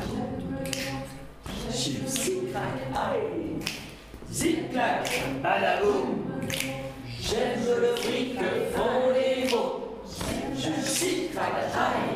Chip, zig-crac, aïe. Zig-clac, badaboum. J'aime le bruit que font les mots. Je zig-crac, aïe.